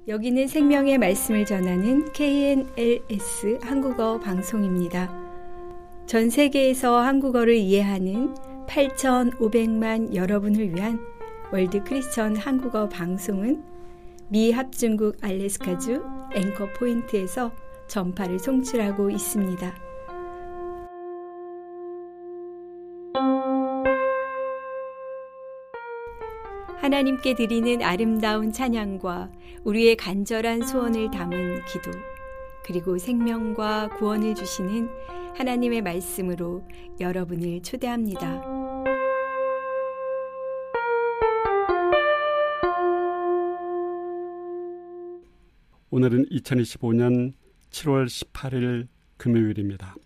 여기는 생명의 말씀을 전하는 KNLS 한국어 방송입니다. 전 세계에서 한국어를 이해하는 8,500만 여러분을 위한 월드 크리스천 한국어 방송은 미 합중국 알래스카주 앵커 포인트에서 전파를 송출하고 있습니다. 하나님께 드리는 아름다운 찬양과 우리의 간절한 소원을 담은 기도, 그리고 생명과 구원을 주시는 하나님의 말씀으로 여러분을 초대합니다. 오늘은 2025년 7월 18일 금요일입니다.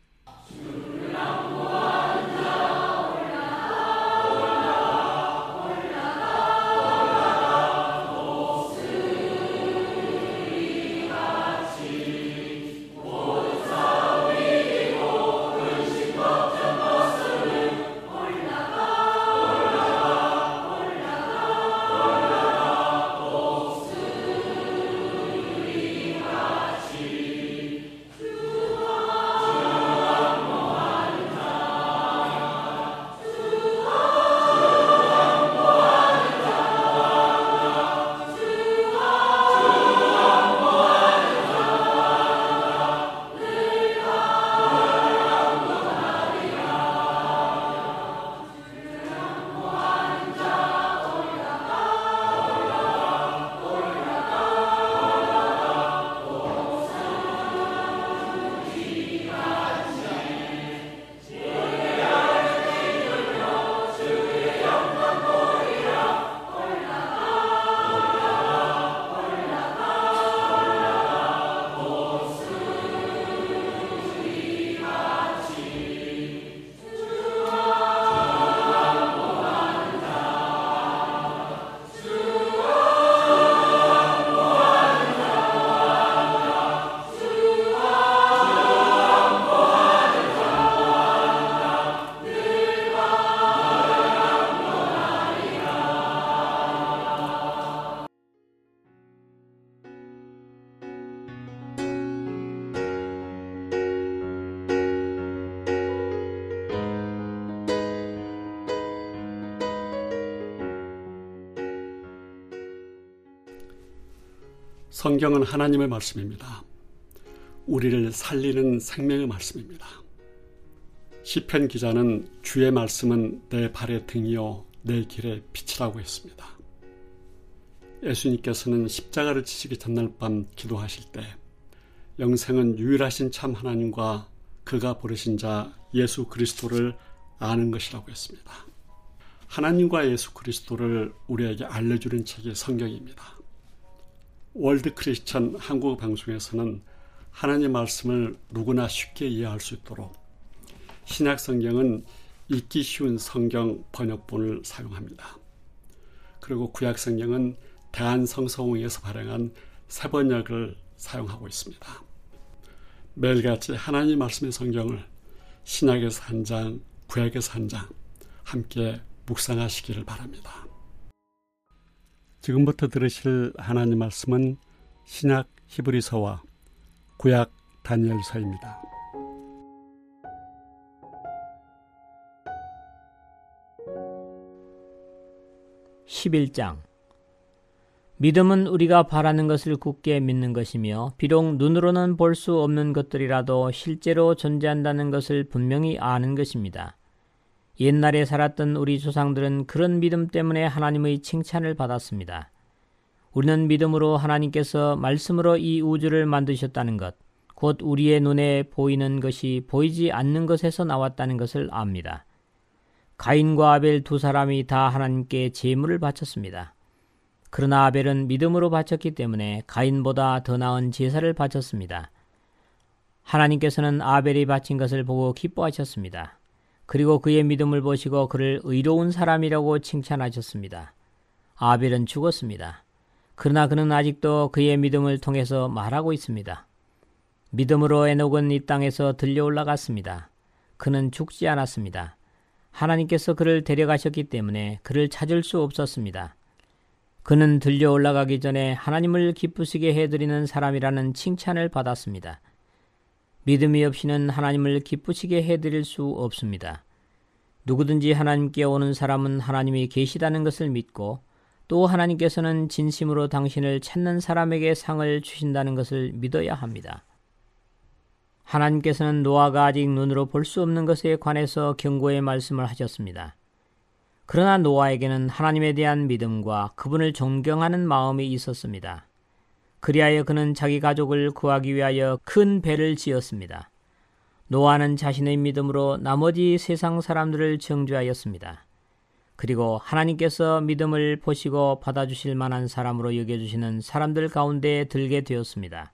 성경은 하나님의 말씀입니다. 우리를 살리는 생명의 말씀입니다. 시편 기자는 주의 말씀은 내 발의 등이요 내 길의 빛이라고 했습니다. 예수님께서는 십자가를 지시기 전날 밤 기도하실 때 영생은 유일하신 참 하나님과 그가 부르신 자 예수 그리스도를 아는 것이라고 했습니다. 하나님과 예수 그리스도를 우리에게 알려주는 책이 성경입니다. 월드 크리스천 한국어 방송에서는 하나님 말씀을 누구나 쉽게 이해할 수 있도록 신약 성경은 읽기 쉬운 성경 번역본을 사용합니다. 그리고 구약 성경은 대한성서공회에서 발행한 새 번역을 사용하고 있습니다. 매일같이 하나님 말씀의 성경을 신약에서 한 장, 구약에서 한 장 함께 묵상하시기를 바랍니다. 지금부터 들으실 하나님 말씀은 신약 히브리서와 구약 다니엘서입니다. (11장) 믿음은 우리가 바라는 것을 굳게 믿는 것이며 비록 눈으로는 볼 수 없는 것들이라도 실제로 존재한다는 것을 분명히 아는 것입니다. 옛날에 살았던 우리 조상들은 그런 믿음 때문에 하나님의 칭찬을 받았습니다. 우리는 믿음으로 하나님께서 말씀으로 이 우주를 만드셨다는 것, 곧 우리의 눈에 보이는 것이 보이지 않는 것에서 나왔다는 것을 압니다. 가인과 아벨 두 사람이 다 하나님께 제물을 바쳤습니다. 그러나 아벨은 믿음으로 바쳤기 때문에 가인보다 더 나은 제사를 바쳤습니다. 하나님께서는 아벨이 바친 것을 보고 기뻐하셨습니다. 그리고 그의 믿음을 보시고 그를 의로운 사람이라고 칭찬하셨습니다. 아벨은 죽었습니다. 그러나 그는 아직도 그의 믿음을 통해서 말하고 있습니다. 믿음으로 에녹은 이 땅에서 들려 올라갔습니다. 그는 죽지 않았습니다. 하나님께서 그를 데려가셨기 때문에 그를 찾을 수 없었습니다. 그는 들려 올라가기 전에 하나님을 기쁘시게 해드리는 사람이라는 칭찬을 받았습니다. 믿음이 없이는 하나님을 기쁘시게 해드릴 수 없습니다. 누구든지 하나님께 오는 사람은 하나님이 계시다는 것을 믿고 또 하나님께서는 진심으로 당신을 찾는 사람에게 상을 주신다는 것을 믿어야 합니다. 하나님께서는 노아가 아직 눈으로 볼 수 없는 것에 관해서 경고의 말씀을 하셨습니다. 그러나 노아에게는 하나님에 대한 믿음과 그분을 존경하는 마음이 있었습니다. 그리하여 그는 자기 가족을 구하기 위하여 큰 배를 지었습니다. 노아는 자신의 믿음으로 나머지 세상 사람들을 정죄하였습니다. 그리고 하나님께서 믿음을 보시고 받아주실 만한 사람으로 여겨주시는 사람들 가운데 들게 되었습니다.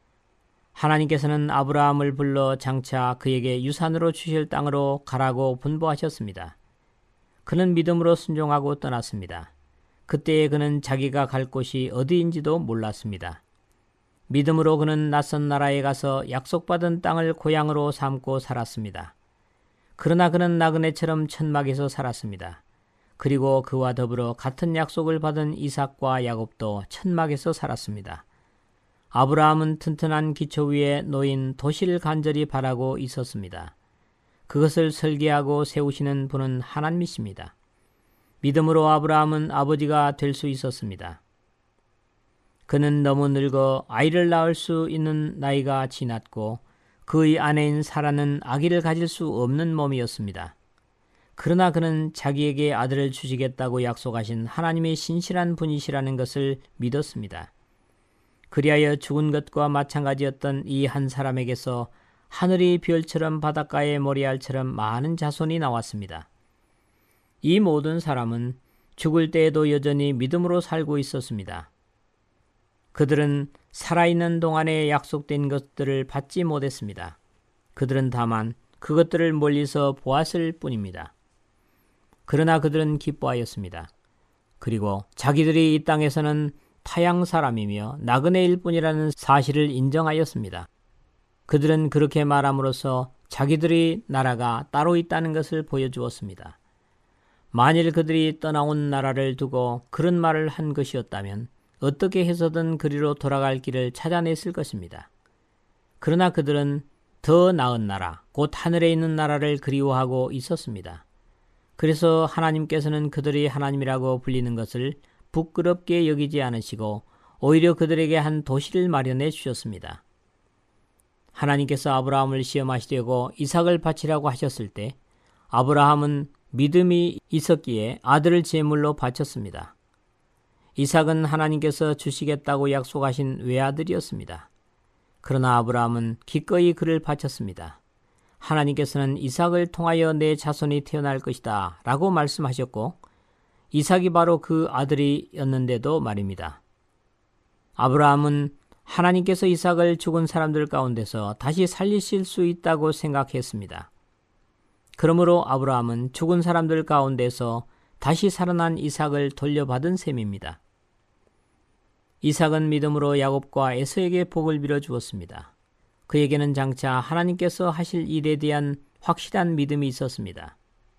하나님께서는 아브라함을 불러 장차 그에게 유산으로 주실 땅으로 가라고 분부하셨습니다. 그는 믿음으로 순종하고 떠났습니다. 그때에 그는 자기가 갈 곳이 어디인지도 몰랐습니다. 믿음으로 그는 낯선 나라에 가서 약속받은 땅을 고향으로 삼고 살았습니다. 그러나 그는 나그네처럼 천막에서 살았습니다. 그리고 그와 더불어 같은 약속을 받은 이삭과 야곱도 천막에서 살았습니다. 아브라함은 튼튼한 기초 위에 놓인 도시를 간절히 바라고 있었습니다. 그것을 설계하고 세우시는 분은 하나님이십니다. 믿음으로 아브라함은 아버지가 될 수 있었습니다. 그는 너무 늙어 아이를 낳을 수 있는 나이가 지났고 그의 아내인 사라는 아기를 가질 수 없는 몸이었습니다. 그러나 그는 자기에게 아들을 주시겠다고 약속하신 하나님의 신실한 분이시라는 것을 믿었습니다. 그리하여 죽은 것과 마찬가지였던 이 한 사람에게서 하늘이 별처럼 바닷가의 모래알처럼 많은 자손이 나왔습니다. 이 모든 사람은 죽을 때에도 여전히 믿음으로 살고 있었습니다. 그들은 살아있는 동안에 약속된 것들을 받지 못했습니다. 그들은 다만 그것들을 멀리서 보았을 뿐입니다. 그러나 그들은 기뻐하였습니다. 그리고 자기들이 이 땅에서는 타양 사람이며 나그네일 뿐이라는 사실을 인정하였습니다. 그들은 그렇게 말함으로써 자기들의 나라가 따로 있다는 것을 보여주었습니다. 만일 그들이 떠나온 나라를 두고 그런 말을 한 것이었다면 어떻게 해서든 그리로 돌아갈 길을 찾아냈을 것입니다. 그러나 그들은 더 나은 나라, 곧 하늘에 있는 나라를 그리워하고 있었습니다. 그래서 하나님께서는 그들이 하나님이라고 불리는 것을 부끄럽게 여기지 않으시고 오히려 그들에게 한 도시를 마련해 주셨습니다. 하나님께서 아브라함을 시험하시려고 이삭을 바치라고 하셨을 때 아브라함은 믿음이 있었기에 아들을 제물로 바쳤습니다. 이삭은 하나님께서 주시겠다고 약속하신 외아들이었습니다. 그러나 아브라함은 기꺼이 그를 바쳤습니다. 하나님께서는 이삭을 통하여 내 자손이 태어날 것이다 라고 말씀하셨고 이삭이 바로 그 아들이었는데도 말입니다. 아브라함은 하나님께서 이삭을 죽은 사람들 가운데서 다시 살리실 수 있다고 생각했습니다. 그러므로 아브라함은 죽은 사람들 가운데서 다시 살아난 이삭을 돌려받은 셈입니다. 이삭은 믿음으로 야곱과 에서에게 복을 빌어 주었습니다. 그에게는 장차 하나님께서 하실 일에 대한 확실한 믿음이 있었습니다.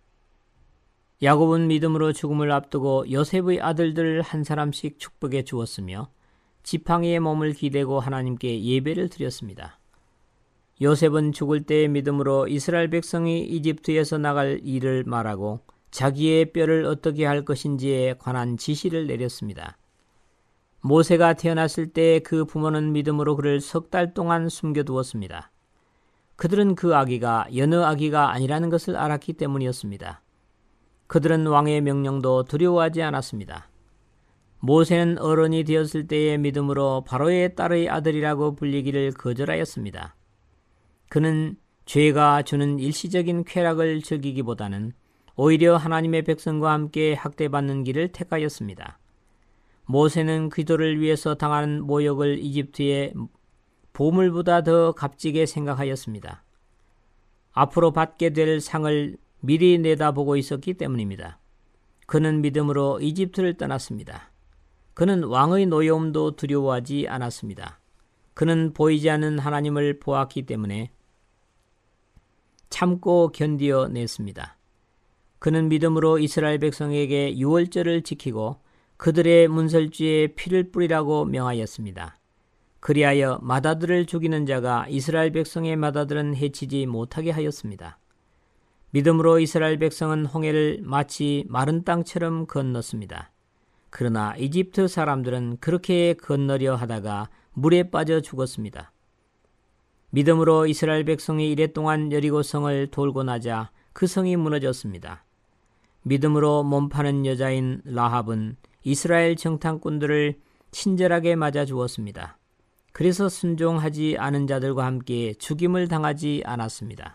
야곱은 믿음으로 죽음을 앞두고 요셉의 아들들을 한 사람씩 축복해 주었으며 지팡이에 몸을 기대고 하나님께 예배를 드렸습니다. 요셉은 죽을 때의 믿음으로 이스라엘 백성이 이집트에서 나갈 일을 말하고 자기의 뼈를 어떻게 할 것인지에 관한 지시를 내렸습니다. 모세가 태어났을 때 그 부모는 믿음으로 그를 3달 동안 숨겨두었습니다. 그들은 그 아기가 여느 아기가 아니라는 것을 알았기 때문이었습니다. 그들은 왕의 명령도 두려워하지 않았습니다. 모세는 어른이 되었을 때의 믿음으로 바로의 딸의 아들이라고 불리기를 거절하였습니다. 그는 죄가 주는 일시적인 쾌락을 즐기기보다는 오히려 하나님의 백성과 함께 학대받는 길을 택하였습니다. 모세는 기도를 위해서 당하는 모욕을 이집트의 보물보다 더 값지게 생각하였습니다. 앞으로 받게 될 상을 미리 내다보고 있었기 때문입니다. 그는 믿음으로 이집트를 떠났습니다. 그는 왕의 노여움도 두려워하지 않았습니다. 그는 보이지 않는 하나님을 보았기 때문에 참고 견디어냈습니다. 그는 믿음으로 이스라엘 백성에게 유월절을 지키고 그들의 문설주에 피를 뿌리라고 명하였습니다. 그리하여 맏아들을 죽이는 자가 이스라엘 백성의 맏아들은 해치지 못하게 하였습니다. 믿음으로 이스라엘 백성은 홍해를 마치 마른 땅처럼 건넜습니다. 그러나 이집트 사람들은 그렇게 건너려 하다가 물에 빠져 죽었습니다. 믿음으로 이스라엘 백성이 이랫동안 여리고성을 돌고 나자 그 성이 무너졌습니다. 믿음으로 몸파는 여자인 라합은 이스라엘 정탐꾼들을 친절하게 맞아 주었습니다. 그래서 순종하지 않은 자들과 함께 죽임을 당하지 않았습니다.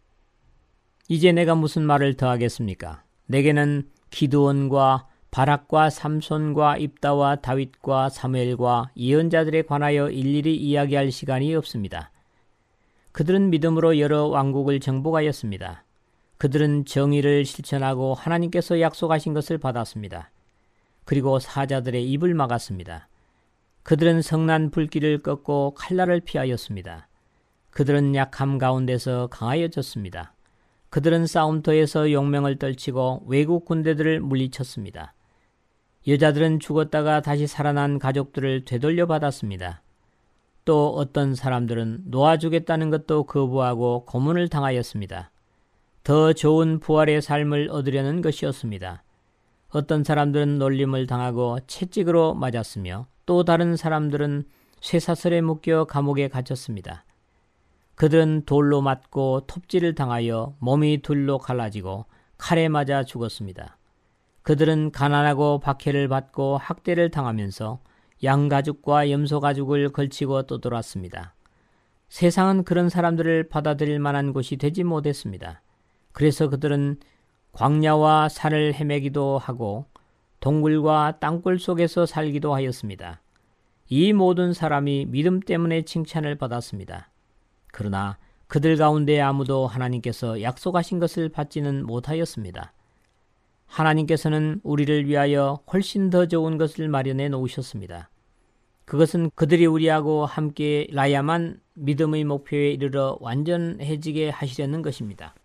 이제 내가 무슨 말을 더 하겠습니까? 내게는 기드온과 바락과 삼손과 입다와 다윗과 사무엘과 예언자들에 관하여 일일이 이야기할 시간이 없습니다. 그들은 믿음으로 여러 왕국을 정복하였습니다. 그들은 정의를 실천하고 하나님께서 약속하신 것을 받았습니다. 그리고 사자들의 입을 막았습니다. 그들은 성난 불길을 꺾고 칼날을 피하였습니다. 그들은 약함 가운데서 강하여졌습니다. 그들은 싸움터에서 용명을 떨치고 외국 군대들을 물리쳤습니다. 여자들은 죽었다가 다시 살아난 가족들을 되돌려 받았습니다. 또 어떤 사람들은 놓아주겠다는 것도 거부하고 고문을 당하였습니다. 더 좋은 부활의 삶을 얻으려는 것이었습니다. 어떤 사람들은 놀림을 당하고 채찍으로 맞았으며 또 다른 사람들은 쇠사슬에 묶여 감옥에 갇혔습니다. 그들은 돌로 맞고 톱질을 당하여 몸이 둘로 갈라지고 칼에 맞아 죽었습니다. 그들은 가난하고 박해를 받고 학대를 당하면서 양가죽과 염소가죽을 걸치고 떠돌았습니다. 세상은 그런 사람들을 받아들일 만한 곳이 되지 못했습니다. 그래서 그들은 광야와 산을 헤매기도 하고 동굴과 땅굴 속에서 살기도 하였습니다. 이 모든 사람이 믿음 때문에 칭찬을 받았습니다. 그러나 그들 가운데 아무도 하나님께서 약속하신 것을 받지는 못하였습니다. 하나님께서는 우리를 위하여 훨씬 더 좋은 것을 마련해 놓으셨습니다. 그것은 그들이 우리하고 함께 라야만 믿음의 목표에 이르러 완전해지게 하시려는 것입니다.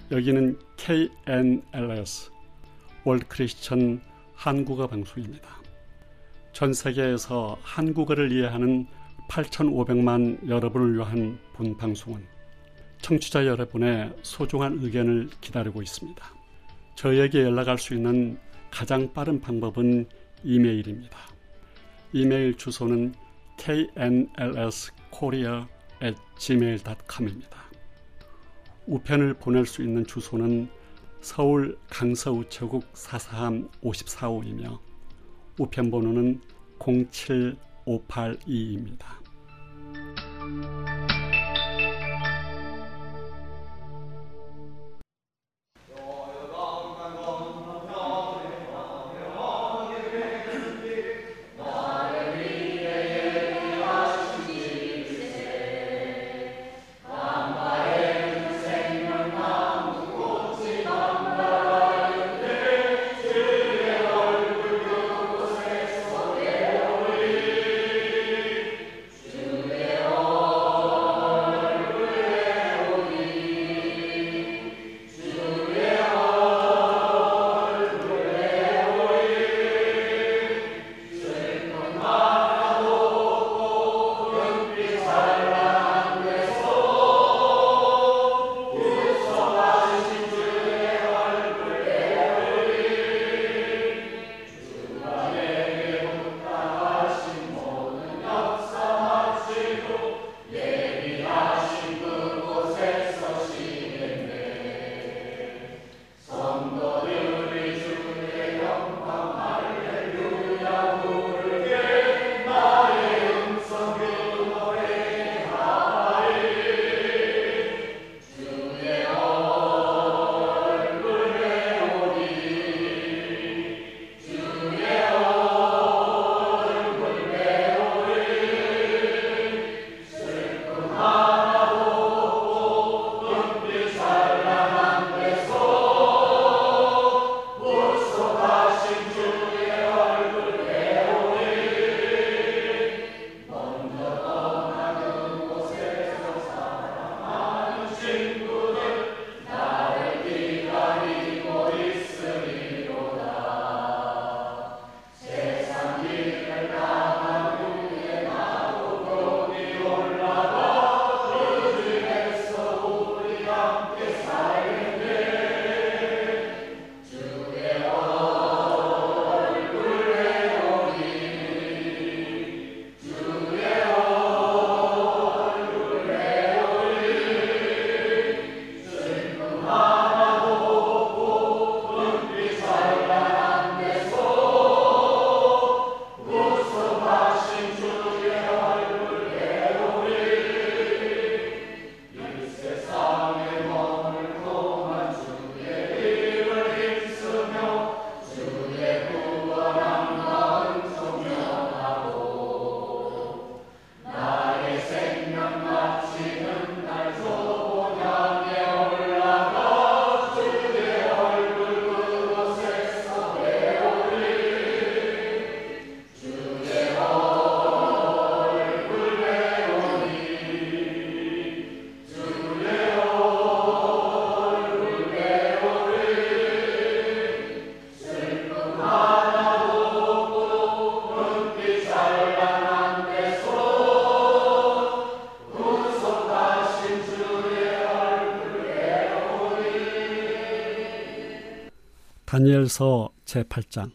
여기는 KNLS 월드 크리스천 한국어 방송입니다. 전 세계에서 한국어를 이해하는 8,500만 여러분을 위한 본 방송은 청취자 여러분의 소중한 의견을 기다리고 있습니다. 저희에게 연락할 수 있는 가장 빠른 방법은 이메일입니다. 이메일 주소는 knlskorea@gmail.com입니다. 우편을 보낼 수 있는 주소는 서울 강서우체국 443 54호이며 우편번호는 07582입니다. 다니엘서 제8장.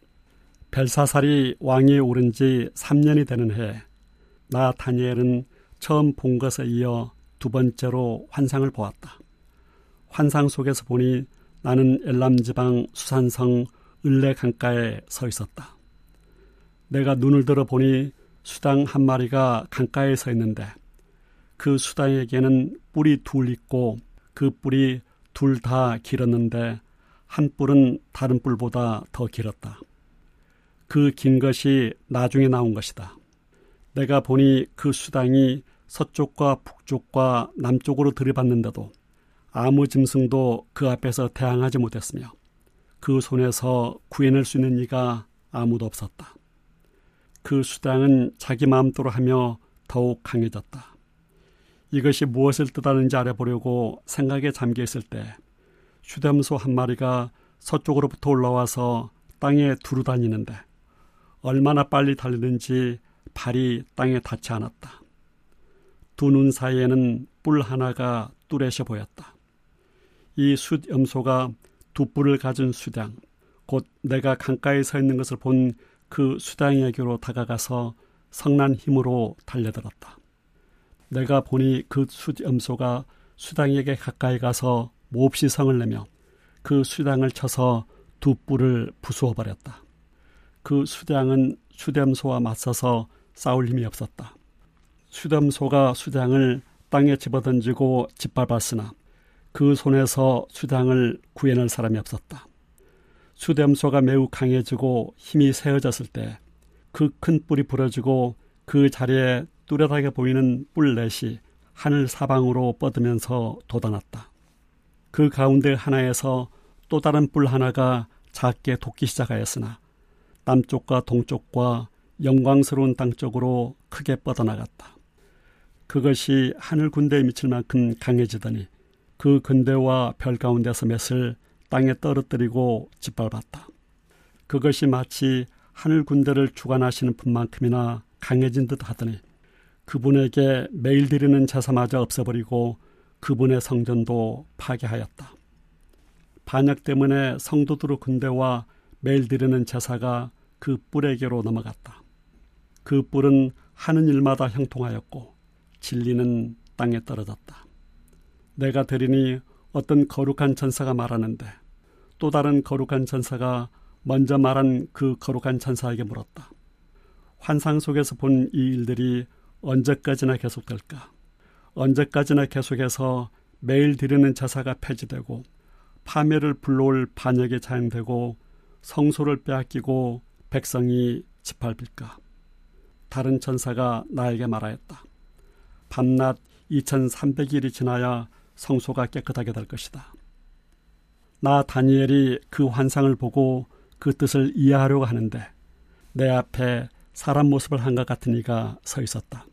벨사살이 왕위에 오른 지 3년이 되는 해에 나 다니엘은 처음 본 것에 이어 두 번째로 환상을 보았다. 환상 속에서 보니 나는 엘람 지방 수산성 을레 강가에 서 있었다. 내가 눈을 들어 보니 수당 한 마리가 강가에 서 있는데 그 수당에게는 뿔이 둘 있고 그 뿔이 둘 다 길었는데 한 뿔은 다른 뿔보다 더 길었다. 그 긴 것이 나중에 나온 것이다. 내가 보니 그 수당이 서쪽과 북쪽과 남쪽으로 들이받는데도 아무 짐승도 그 앞에서 대항하지 못했으며 그 손에서 구해낼 수 있는 이가 아무도 없었다. 그 수당은 자기 마음대로 하며 더욱 강해졌다. 이것이 무엇을 뜻하는지 알아보려고 생각에 잠겨 있을 때 수렴소 한 마리가 서쪽으로부터 올라와서 땅에 두루 다니는데 얼마나 빨리 달리는지 발이 땅에 닿지 않았다. 두 눈 사이에는 뿔 하나가 뚜렷이 보였다. 이 숫염소가 두 뿔을 가진 수량, 곧 내가 강가에 서 있는 것을 본 그 수량에게로 다가가서 성난 힘으로 달려들었다. 내가 보니 그 숫염소가 수량에게 가까이 가서 몹시 성을 내며 그 수량을 쳐서 두 뿔을 부수어버렸다. 그 수량은 수렴소와 맞서서 싸울 힘이 없었다. 수렴소가 수량을 땅에 집어던지고 짓밟았으나 그 손에서 수량을 구해낼 사람이 없었다. 수렴소가 매우 강해지고 힘이 세어졌을 때 그 큰 뿔이 부러지고 그 자리에 뚜렷하게 보이는 뿔넷이 하늘 사방으로 뻗으면서 돋아났다. 그 가운데 하나에서 또 다른 뿔 하나가 작게 돋기 시작하였으나 남쪽과 동쪽과 영광스러운 땅 쪽으로 크게 뻗어나갔다. 그것이 하늘 군대에 미칠 만큼 강해지더니 그 군대와 별 가운데서 맷을 땅에 떨어뜨리고 짓밟았다. 그것이 마치 하늘 군대를 주관하시는 분만큼이나 강해진 듯 하더니 그분에게 매일 드리는 제사마저 없애버리고 그분의 성전도 파괴하였다. 반역 때문에 성도들의 군대와 매일 드리는 제사가 그 뿔에게로 넘어갔다. 그 뿔은 하는 일마다 형통하였고 진리는 땅에 떨어졌다. 내가 들으니 어떤 거룩한 전사가 말하는데 또 다른 거룩한 전사가 먼저 말한 그 거룩한 전사에게 물었다. 환상 속에서 본 이 일들이 언제까지나 계속될까? 언제까지나 계속해서 매일 드리는 제사가 폐지되고 파멸을 불러올 반역이 자행되고 성소를 빼앗기고 백성이 짓밟힐까? 다른 전사가 나에게 말하였다. 밤낮 2300일이 지나야 성소가 깨끗하게 될 것이다. 나 다니엘이 그 환상을 보고 그 뜻을 이해하려고 하는데 내 앞에 사람 모습을 한 것 같은 이가 서 있었다.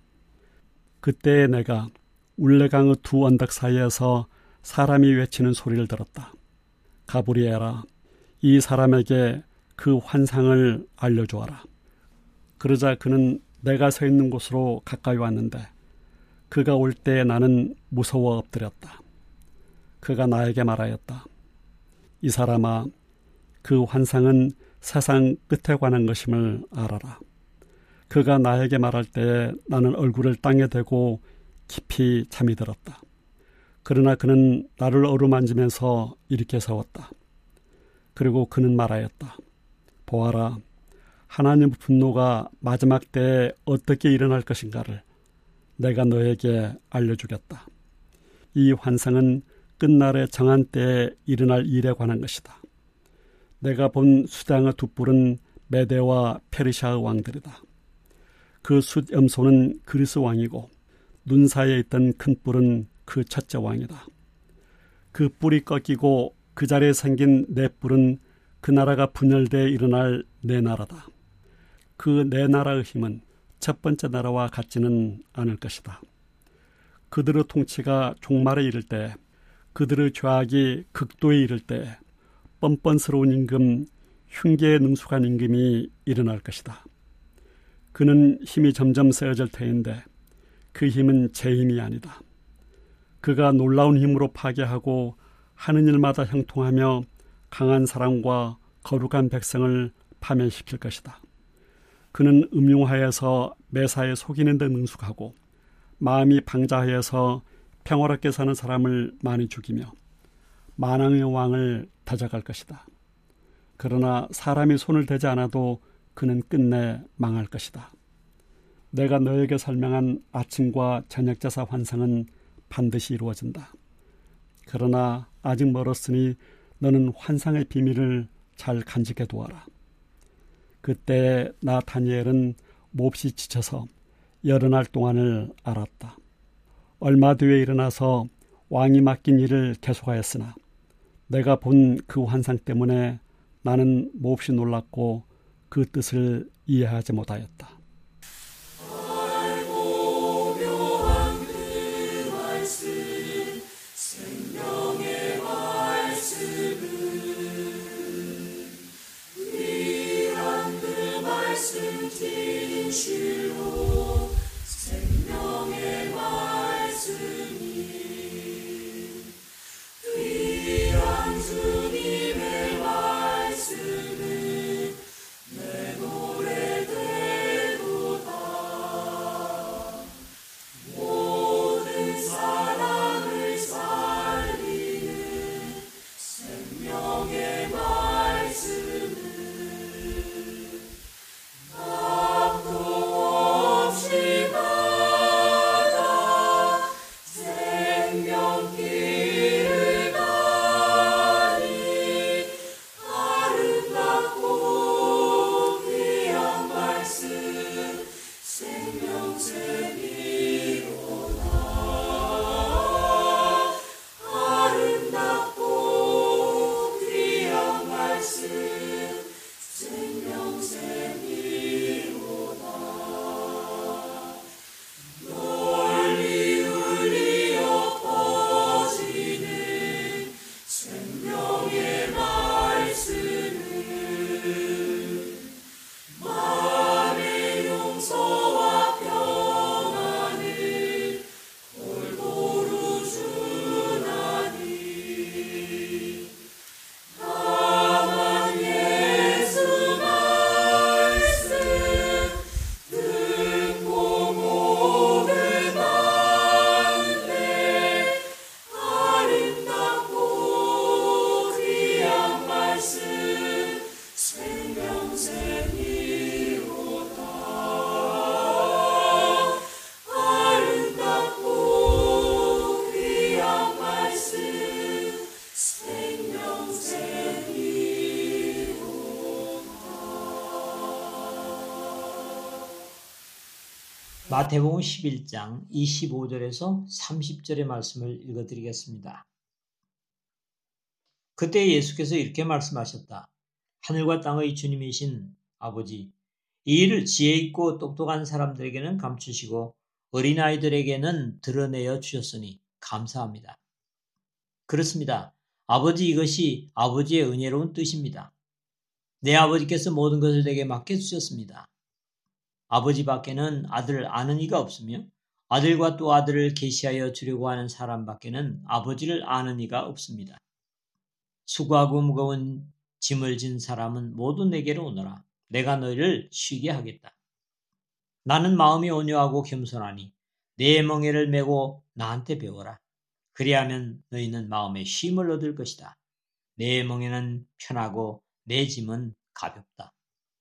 그때 내가 울레강의 두 언덕 사이에서 사람이 외치는 소리를 들었다. 가브리엘아, 이 사람에게 그 환상을 알려주어라. 그러자 그는 내가 서 있는 곳으로 가까이 왔는데 그가 올 때 나는 무서워 엎드렸다. 그가 나에게 말하였다. 이 사람아, 그 환상은 세상 끝에 관한 것임을 알아라. 그가 나에게 말할 때에 나는 얼굴을 땅에 대고 깊이 잠이 들었다. 그러나 그는 나를 어루만지면서 이렇게 세웠다. 그리고 그는 말하였다. 보아라, 하나님의 분노가 마지막 때에 어떻게 일어날 것인가를 내가 너에게 알려주겠다. 이 환상은 끝날의 정한 때에 일어날 일에 관한 것이다. 내가 본 수량의 두 뿔은 메대와 페르시아의 왕들이다. 그 숫염소는 그리스 왕이고 눈 사이에 있던 큰 뿔은 그 첫째 왕이다. 그 뿔이 꺾이고 그 자리에 생긴 네 뿔은 그 나라가 분열되어 일어날 네 나라다. 그 네 나라의 힘은 첫 번째 나라와 같지는 않을 것이다. 그들의 통치가 종말에 이를 때, 그들의 죄악이 극도에 이를 때 뻔뻔스러운 임금, 흉계에 능숙한 임금이 일어날 것이다. 그는 힘이 점점 세어질 터인데 그 힘은 제 힘이 아니다. 그가 놀라운 힘으로 파괴하고 하는 일마다 형통하며 강한 사람과 거룩한 백성을 파멸시킬 것이다. 그는 음흉하여서 매사에 속이는 데 능숙하고 마음이 방자하여서 평화롭게 사는 사람을 많이 죽이며 만왕의 왕을 다져갈 것이다. 그러나 사람이 손을 대지 않아도 그는 끝내 망할 것이다. 내가 너에게 설명한 아침과 저녁 제사 환상은 반드시 이루어진다. 그러나 아직 멀었으니 너는 환상의 비밀을 잘 간직해 두어라. 그때 나 다니엘은 몹시 지쳐서 여러 날 동안을 앓았다. 얼마 뒤에 일어나서 왕이 맡긴 일을 계속하였으나 내가 본 그 환상 때문에 나는 몹시 놀랐고 그 뜻을 이해하지 못하였다. 알고 묘한 그 말씀, 생명의 말씀 마태복음 11장 25절에서 30절의 말씀을 읽어드리겠습니다. 그때 예수께서 이렇게 말씀하셨다. 하늘과 땅의 주님이신 아버지, 이 일을 지혜 있고 똑똑한 사람들에게는 감추시고 어린아이들에게는 드러내어 주셨으니 감사합니다. 그렇습니다. 아버지, 이것이 아버지의 은혜로운 뜻입니다. 내 아버지께서 모든 것을 내게 맡겨주셨습니다. 아버지밖에는 아들을 아는 이가 없으며 아들과 또 아들을 계시하여 주려고 하는 사람밖에는 아버지를 아는 이가 없습니다. 수고하고 무거운 짐을 진 사람은 모두 내게로 오너라. 내가 너희를 쉬게 하겠다. 나는 마음이 온유하고 겸손하니 내 멍에를 메고 나한테 배워라. 그리하면 너희는 마음에 쉼을 얻을 것이다. 내 멍에는 편하고 내 짐은 가볍다.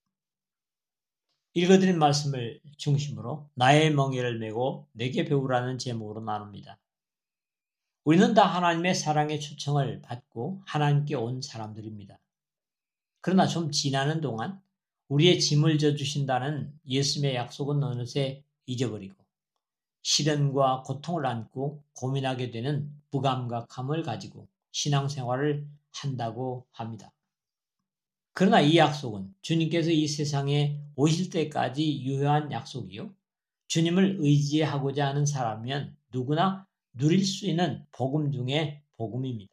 읽어드린 말씀을 중심으로 나의 멍에를 메고 내게 배우라는 제목으로 나눕니다. 우리는 다 하나님의 사랑의 초청을 받고 하나님께 온 사람들입니다. 그러나 좀 지나는 동안 우리의 짐을 져주신다는 예수님의 약속은 어느새 잊어버리고 시련과 고통을 안고 고민하게 되는 무감각함을 가지고 신앙생활을 한다고 합니다. 그러나 이 약속은 주님께서 이 세상에 오실 때까지 유효한 약속이요. 주님을 의지하고자 하는 사람이면 누구나 누릴 수 있는 복음 중에 복음입니다.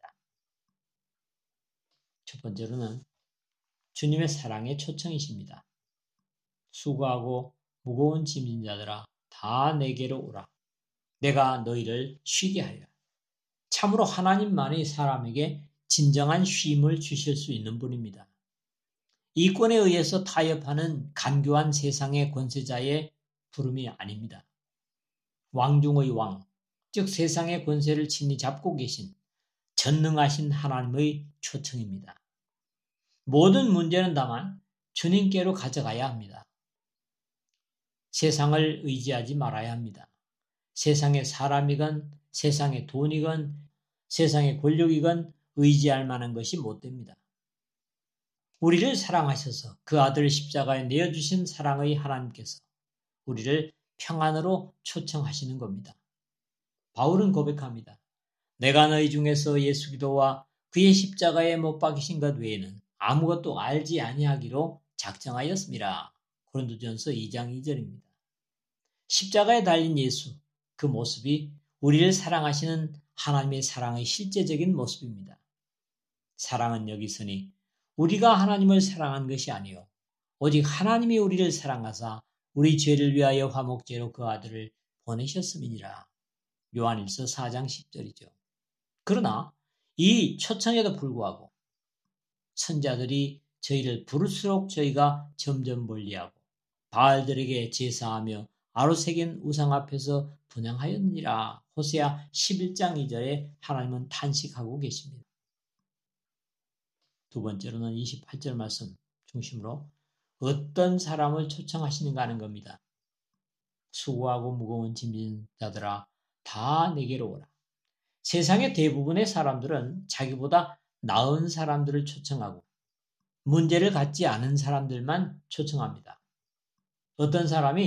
첫 번째로는 주님의 사랑의 초청이십니다. 수고하고 무거운 짐진 자들아 다 내게로 오라. 내가 너희를 쉬게 하리라. 참으로 하나님만이 사람에게 진정한 쉼을 주실 수 있는 분입니다. 이권에 의해서 타협하는 간교한 세상의 권세자의 부름이 아닙니다. 왕중의 왕, 즉 세상의 권세를 친히 잡고 계신 전능하신 하나님의 초청입니다. 모든 문제는 다만 주님께로 가져가야 합니다. 세상을 의지하지 말아야 합니다. 세상의 사람이건 세상의 돈이건 세상의 권력이건 의지할 만한 것이 못 됩니다. 우리를 사랑하셔서 그 아들을 십자가에 내어주신 사랑의 하나님께서 우리를 평안으로 초청하시는 겁니다. 바울은 고백합니다. 내가 너희 중에서 예수 그리스도와 그의 십자가에 못 박이신 것 외에는 아무것도 알지 아니하기로 작정하였습니다. 고린도전서 2장 2절입니다. 십자가에 달린 예수, 그 모습이 우리를 사랑하시는 하나님의 사랑의 실제적인 모습입니다. 사랑은 여기 있으니 우리가 하나님을 사랑한 것이 아니요 오직 하나님이 우리를 사랑하사 우리 죄를 위하여 화목제로 그 아들을 보내셨음이니라. 요한일서 4장 10절이죠. 그러나 이 초청에도 불구하고 선자들이 저희를 부를수록 저희가 점점 멀리하고 바알들에게 제사하며 아로새긴 우상 앞에서 분향하였느니라. 호세아 11장 2절에 하나님은 탄식하고 계십니다. 두 번째로는 28절 말씀 중심으로 어떤 사람을 초청하시는가 하는 겁니다. 수고하고 무거운 짐진 자들아 다 내게로 오라. 세상의 대부분의 사람들은 자기보다 나은 사람들을 초청하고 문제를 갖지 않은 사람들만 초청합니다. 어떤 사람이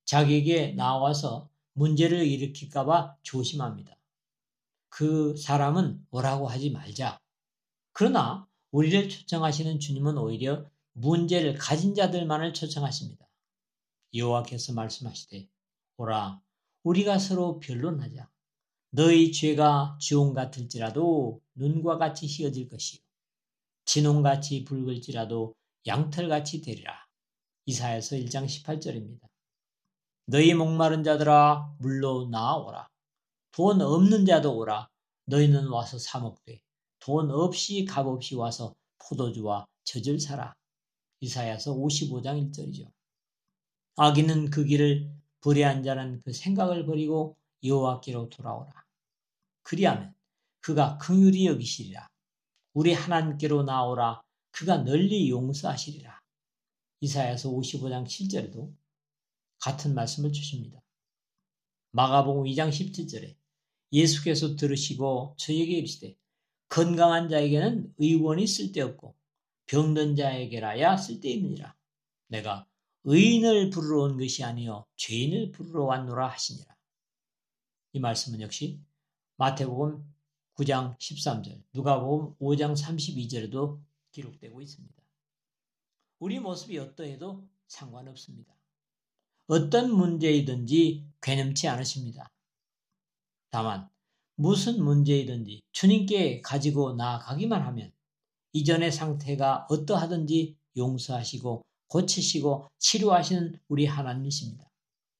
자기에게 나와서 문제를 일으킬까봐 조심합니다. 그 사람은 오라고 하지 말자. 그러나 우리를 초청하시는 주님은 오히려 문제를 가진 자들만을 초청하십니다. 여호와께서 말씀하시되 오라 우리가 서로 변론하자. 너희 죄가 주홍 같을지라도 눈과 같이 희어질 것이요 진홍같이 붉을지라도 양털같이 되리라. 이사야서 1장 18절입니다. 너희 목마른 자들아 물로 나아오라. 돈 없는 자도 오라. 너희는 와서 사 먹되 돈 없이 값없이 와서 포도주와 젖을 사라. 이사야서 55장 1절이죠. 악인은 그 길을 불의한 자는 그 생각을 버리고 여호와께로 돌아오라. 그리하면 그가 긍휼히 여기시리라. 우리 하나님께로 나오라. 그가 널리 용서하시리라. 이사야서 55장 7절에도 같은 말씀을 주십니다. 마가복음 2장 17절에 예수께서 들으시고 저에게 이르시되 건강한 자에게는 의원이 쓸데없고 병든 자에게라야 쓸데있느니라. 내가 의인을 부르러 온 것이 아니요 죄인을 부르러 왔노라 하시니라. 이 말씀은 역시 마태복음 9장 13절, 누가복음 5장 32절에도 기록되고 있습니다. 우리 모습이 어떠해도 상관없습니다. 어떤 문제이든지 괴념치 않으십니다. 다만 무슨 문제이든지 주님께 가지고 나아가기만 하면 이전의 상태가 어떠하든지 용서하시고 고치시고 치료하시는 우리 하나님이십니다.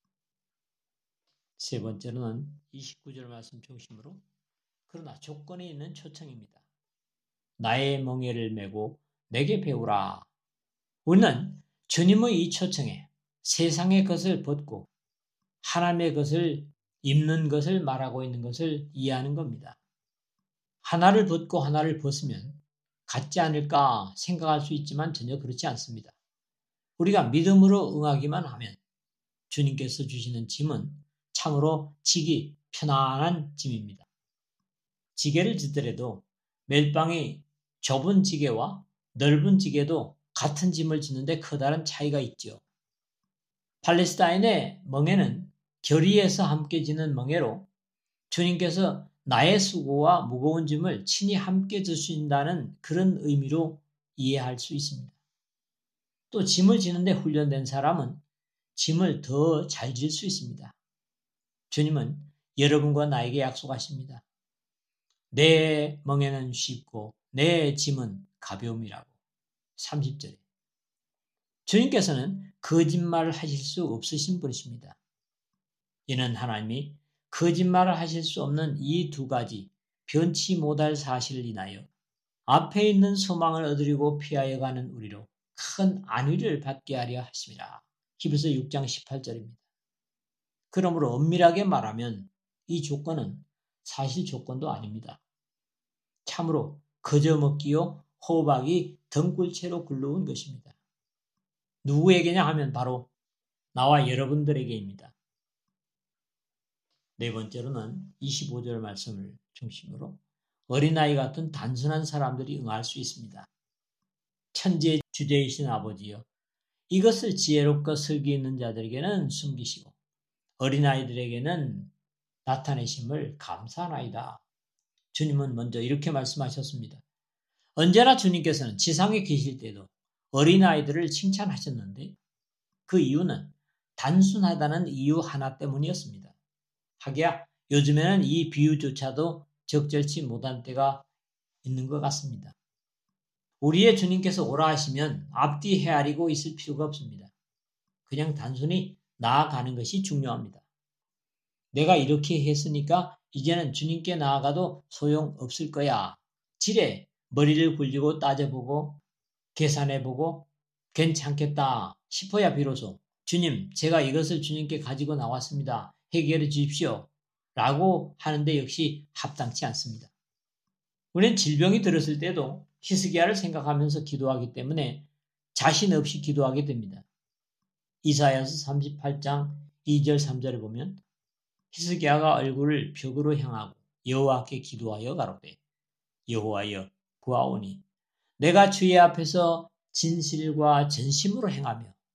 세 번째로는 29절 말씀 중심으로 그러나 조건이 있는 초청입니다. 나의 멍에를 메고 내게 배우라. 우리는 주님의 이 초청에 세상의 것을 벗고 하나님의 것을 입는 것을 말하고 있는 것을 이해하는 겁니다. 하나를 벗고 하나를 벗으면 같지 않을까 생각할 수 있지만 전혀 그렇지 않습니다. 우리가 믿음으로 응하기만 하면 주님께서 주시는 짐은 참으로 지기 편안한 짐입니다. 지게를 지더라도 멜빵이 좁은 지게와 넓은 지게도 같은 짐을 짓는데 커다란 차이가 있죠. 팔레스타인의 멍에는 결의에서 함께 지는 멍에로 주님께서 나의 수고와 무거운 짐을 친히 함께 지신다는 그런 의미로 이해할 수 있습니다. 또 짐을 지는데 훈련된 사람은 짐을 더 잘 질 수 있습니다. 주님은 여러분과 나에게 약속하십니다. 내 멍에는 쉽고 내 짐은 가벼움이라고. 30절에 주님께서는 거짓말을 하실 수 없으신 분이십니다. 이는 하나님이 거짓말을 하실 수 없는 이 두 가지 변치 못할 사실을 인하여 앞에 있는 소망을 얻으려고 피하여 가는 우리로 큰 안위를 받게 하려 하심이라. 히브리서 6장 18절입니다. 그러므로 엄밀하게 말하면 이 조건은 사실 조건도 아닙니다. 참으로 거저먹기요 호박이 덩굴채로 굴러온 것입니다. 누구에게냐 하면 바로 나와 여러분들에게입니다. 네 번째로는 25절 말씀을 중심으로 어린아이 같은 단순한 사람들이 응할 수 있습니다. 천지의 주제이신 아버지여 이것을 지혜롭고 설기 있는 자들에게는 숨기시고 어린아이들에게는 나타내심을 감사하나이다. 주님은 먼저 이렇게 말씀하셨습니다. 언제나 주님께서는 지상에 계실 때도 어린아이들을 칭찬하셨는데 그 이유는 단순하다는 이유 하나 때문이었습니다. 하기야 요즘에는 이 비유조차도 적절치 못한 때가 있는 것 같습니다. 우리의 주님께서 오라 하시면 앞뒤 헤아리고 있을 필요가 없습니다. 그냥 단순히 나아가는 것이 중요합니다. 내가 이렇게 했으니까 이제는 주님께 나아가도 소용없을 거야. 지레 머리를 굴리고 따져보고 계산해보고 괜찮겠다 싶어야 비로소 주님 제가 이것을 주님께 가지고 나왔습니다. 해결해 주십시오. 라고 하는데 역시 합당치 않습니다. 우리는 질병이 들었을 때도 히스기야를 생각하면서 기도하기 때문에 자신 없이 기도하게 됩니다. 이사야서 38장 2절 3절에 보면 히스기야가 얼굴을 벽으로 향하고 여호와께 기도하여 가로되 여호와여 구하오니 내가 주의 앞에서 진실과 전심으로 행하며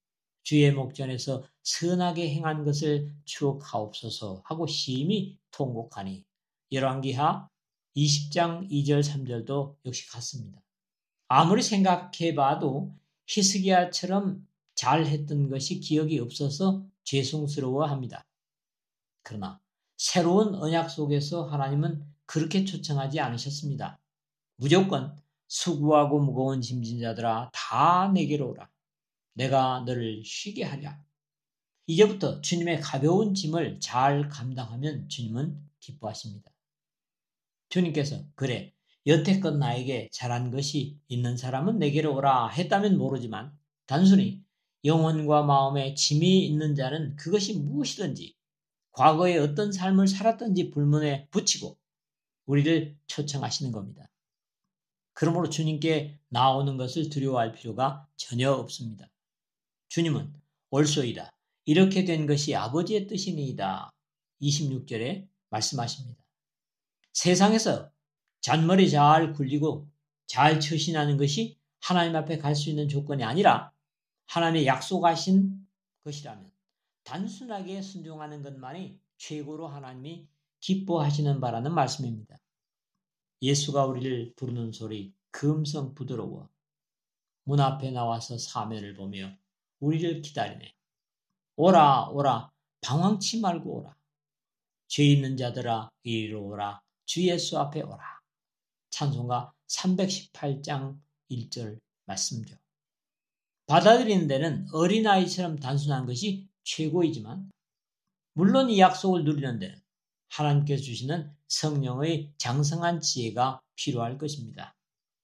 주의 목전에서 선하게 행한 것을 추억하옵소서 하고 심히 통곡하니 열왕기하 20장 2절 3절도 역시 같습니다. 아무리 생각해봐도 히스기야처럼 잘했던 것이 기억이 없어서 죄송스러워합니다. 그러나 새로운 언약 속에서 하나님은 그렇게 초청하지 않으셨습니다. 무조건 수고하고 무거운 짐진 자들아 다 내게로 오라. 내가 너를 쉬게 하랴. 이제부터 주님의 가벼운 짐을 잘 감당하면 주님은 기뻐하십니다. 주님께서 그래 여태껏 나에게 잘한 것이 있는 사람은 내게로 오라 했다면 모르지만 단순히 영혼과 마음에 짐이 있는 자는 그것이 무엇이든지 과거에 어떤 삶을 살았든지 불문에 붙이고 우리를 초청하시는 겁니다. 그러므로 주님께 나오는 것을 두려워할 필요가 전혀 없습니다. 주님은 옳소이다. 이렇게 된 것이 아버지의 뜻이니이다. 26절에 말씀하십니다. 세상에서 잔머리 잘 굴리고 잘 처신하는 것이 하나님 앞에 갈 수 있는 조건이 아니라 하나님의 약속하신 것이라면 단순하게 순종하는 것만이 최고로 하나님이 기뻐하시는 바라는 말씀입니다. 예수가 우리를 부르는 소리 그 음성 부드러워 문 앞에 나와서 사면을 보며 우리를 기다리네. 오라 오라 방황치 말고 오라. 죄 있는 자들아 이리로 오라. 주 예수 앞에 오라. 찬송가 318장 1절 말씀죠. 받아들이는 데는 어린아이처럼 단순한 것이 최고이지만 물론 이 약속을 누리는 데는 하나님께서 주시는 성령의 장성한 지혜가 필요할 것입니다.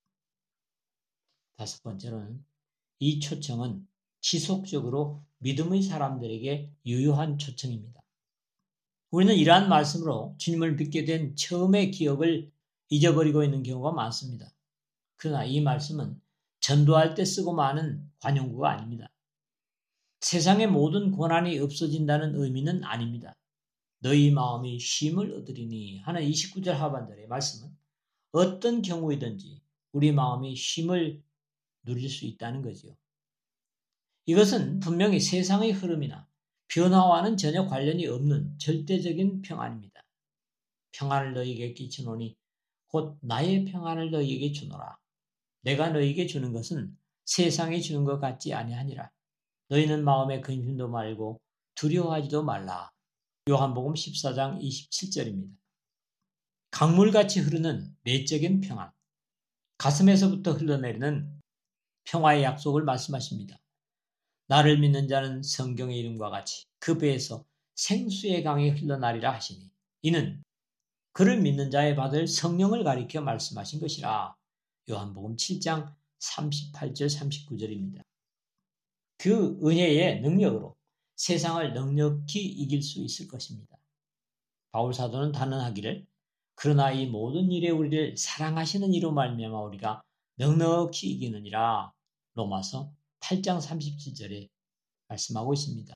다섯 번째로는 이 초청은 지속적으로 믿음의 사람들에게 유효한 초청입니다. 우리는 이러한 말씀으로 주님을 믿게 된 처음의 기억을 잊어버리고 있는 경우가 많습니다. 그러나 이 말씀은 전도할 때 쓰고 마는 관용구가 아닙니다. 세상의 모든 고난이 없어진다는 의미는 아닙니다. 너희 마음이 쉼을 얻으리니 하는 29절 하반절의 말씀은 어떤 경우이든지 우리 마음이 쉼을 누릴 수 있다는 거지요. 이것은 분명히 세상의 흐름이나 변화와는 전혀 관련이 없는 절대적인 평안입니다. 평안을 너희에게 끼치노니 곧 나의 평안을 너희에게 주노라. 내가 너희에게 주는 것은 세상이 주는 것 같지 아니하니라. 너희는 마음에 근심도 말고 두려워하지도 말라. 요한복음 14장 27절입니다. 강물같이 흐르는 내적인 평안, 가슴에서부터 흘러내리는 평화의 약속을 말씀하십니다. 나를 믿는 자는 성경의 이름과 같이 그 배에서 생수의 강이 흘러나리라 하시니 이는 그를 믿는 자에 받을 성령을 가리켜 말씀하신 것이라. 요한복음 7장 38절 39절입니다. 그 은혜의 능력으로 세상을 넉넉히 이길 수 있을 것입니다. 바울 사도는 단언하기를 그러나 이 모든 일에 우리를 사랑하시는 이로 말미암아 우리가 넉넉히 이기느니라. 로마서 8장 37절에 말씀하고 있습니다.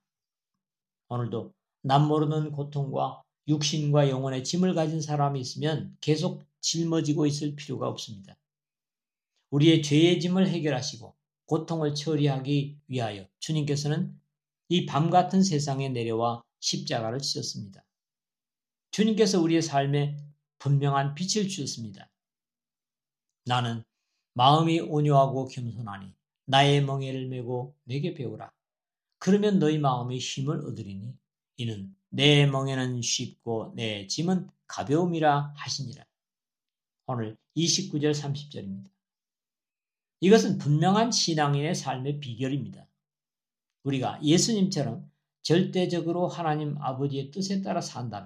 오늘도 남모르는 고통과 육신과 영혼의 짐을 가진 사람이 있으면 계속 짊어지고 있을 필요가 없습니다. 우리의 죄의 짐을 해결하시고 고통을 처리하기 위하여 주님께서는 이 밤 같은 세상에 내려와 십자가를 지셨습니다. 주님께서 우리의 삶에 분명한 빛을 주셨습니다. 나는 마음이 온유하고 겸손하니 나의 멍에를 메고 내게 배우라. 그러면 너희 마음이 힘을 얻으리니 이는 내 멍에는 쉽고 내 짐은 가벼움이라 하시니라. 오늘 29절 30절입니다. 이것은 분명한 신앙인의 삶의 비결입니다. 우리가 예수님처럼 절대적으로 하나님 아버지의 뜻에 따라 산다면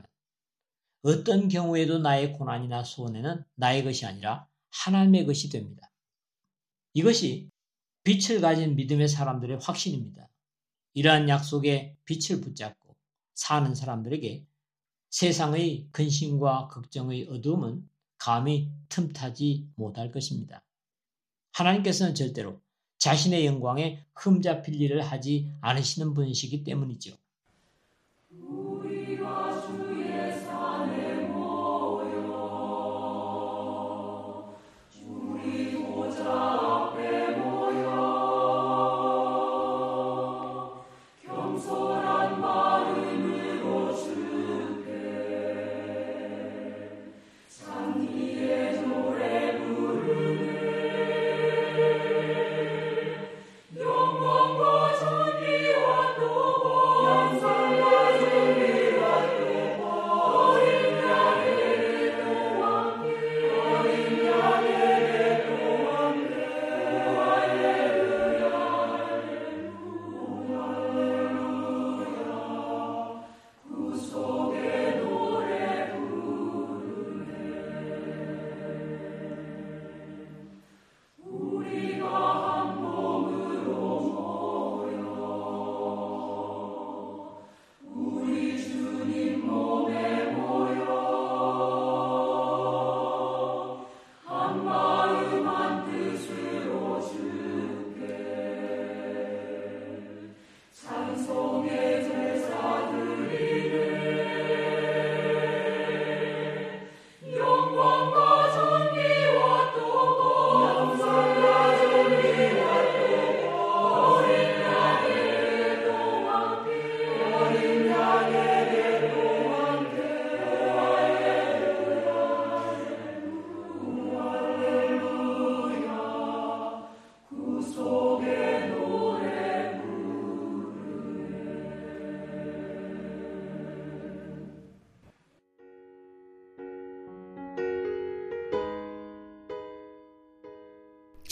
어떤 경우에도 나의 고난이나 손해는 나의 것이 아니라 하나님의 것이 됩니다. 이것이 빛을 가진 믿음의 사람들의 확신입니다. 이러한 약속에 빛을 붙잡고 사는 사람들에게 세상의 근심과 걱정의 어두움은 감히 틈타지 못할 것입니다. 하나님께서는 절대로 자신의 영광에 흠잡힐 일을 하지 않으시는 분이시기 때문이죠. 우리가 주의 산에 모여 주의 보좌 앞에 모여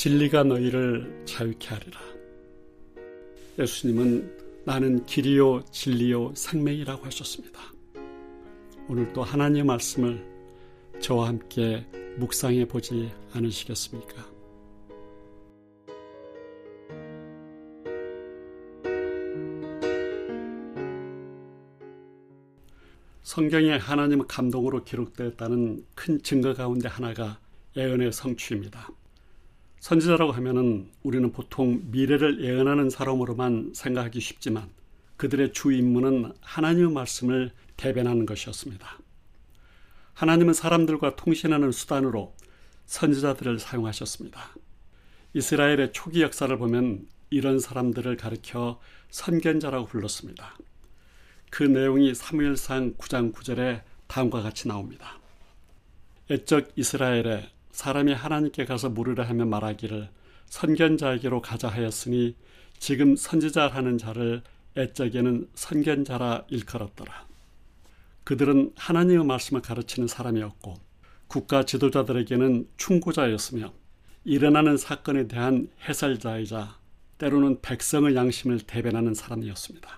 진리가 너희를 자유케 하리라. 예수님은 나는 길이요 진리요 생명이라고 하셨습니다. 오늘도 하나님의 말씀을 저와 함께 묵상해 보지 않으시겠습니까? 성경에 하나님의 감동으로 기록되었다는 큰 증거 가운데 하나가 예언의 성취입니다. 선지자라고 하면은 우리는 보통 미래를 예언하는 사람으로만 생각하기 쉽지만 그들의 주 임무는 하나님의 말씀을 대변하는 것이었습니다. 하나님은 사람들과 통신하는 수단으로 선지자들을 사용하셨습니다. 이스라엘의 초기 역사를 보면 이런 사람들을 가리켜 선견자라고 불렀습니다. 그 내용이 사무엘상 9장 9절에 다음과 같이 나옵니다. 옛적 이스라엘에 사람이 하나님께 가서 물으려 하면 말하기를 선견자에게로 가자 하였으니 지금 선지자라는 자를 옛적에는 선견자라 일컬었더라. 그들은 하나님의 말씀을 가르치는 사람이었고 국가 지도자들에게는 충고자였으며 일어나는 사건에 대한 해설자이자 때로는 백성의 양심을 대변하는 사람이었습니다.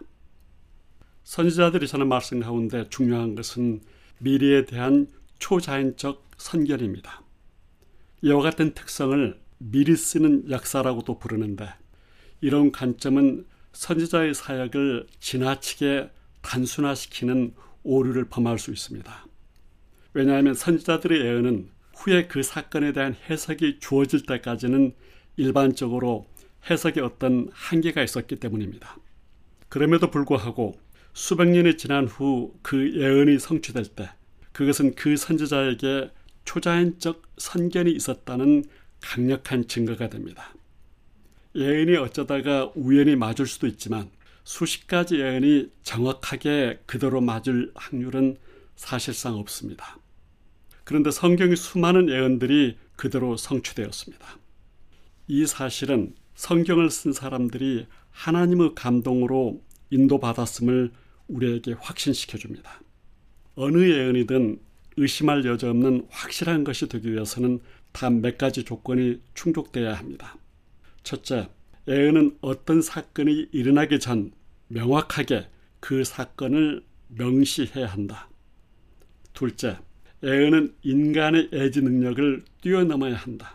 선지자들이 전한 말씀 가운데 중요한 것은 미래에 대한 초자연적 선견입니다. 이와 같은 특성을 미리 쓰는 역사라고도 부르는데 이런 관점은 선지자의 사역을 지나치게 단순화시키는 오류를 범할 수 있습니다. 왜냐하면 선지자들의 예언은 후에 그 사건에 대한 해석이 주어질 때까지는 일반적으로 해석에 어떤 한계가 있었기 때문입니다. 그럼에도 불구하고 수백 년이 지난 후 그 예언이 성취될 때 그것은 그 선지자에게 초자연적 선견이 있었다는 강력한 증거가 됩니다. 예언이 어쩌다가 우연히 맞을 수도 있지만 수십 가지 예언이 정확하게 그대로 맞을 확률은 사실상 없습니다. 그런데 성경의 수많은 예언들이 그대로 성취되었습니다. 이 사실은 성경을 쓴 사람들이 하나님의 감동으로 인도받았음을 우리에게 확신시켜줍니다. 어느 예언이든 의심할 여지 없는 확실한 것이 되기 위해서는 단 몇 가지 조건이 충족되어야 합니다. 첫째, 예언은 어떤 사건이 일어나기 전 명확하게 그 사건을 명시해야 한다. 둘째, 예언은 인간의 예지 능력을 뛰어넘어야 한다.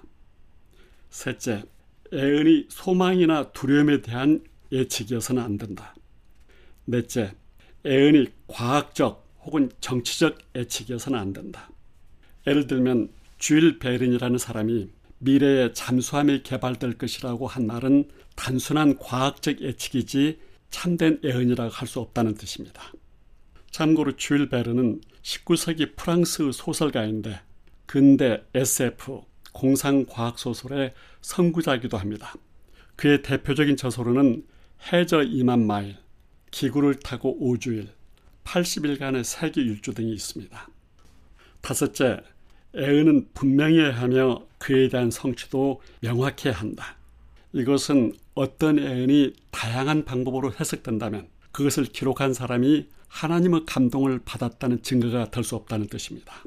셋째, 예언이 소망이나 두려움에 대한 예측이어서는 안 된다. 넷째, 예언이 과학적 혹은 정치적 예측이어서는 안 된다. 예를 들면 주일 베른이라는 사람이 미래에 잠수함이 개발될 것이라고 한 말은 단순한 과학적 예측이지 참된 예언이라고 할 수 없다는 뜻입니다. 참고로 주일 베른은 19세기 프랑스 소설가인데 근대 SF, 공상과학소설의 선구자이기도 합니다. 그의 대표적인 저서로는 해저 2만 마일, 기구를 타고 5주일, 80일간의 세계 일주 등이 있습니다. 다섯째, 예언은 분명해야 하며 그에 대한 성취도 명확해야 한다. 이것은 어떤 예언이 다양한 방법으로 해석된다면 그것을 기록한 사람이 하나님의 감동을 받았다는 증거가 될 수 없다는 뜻입니다.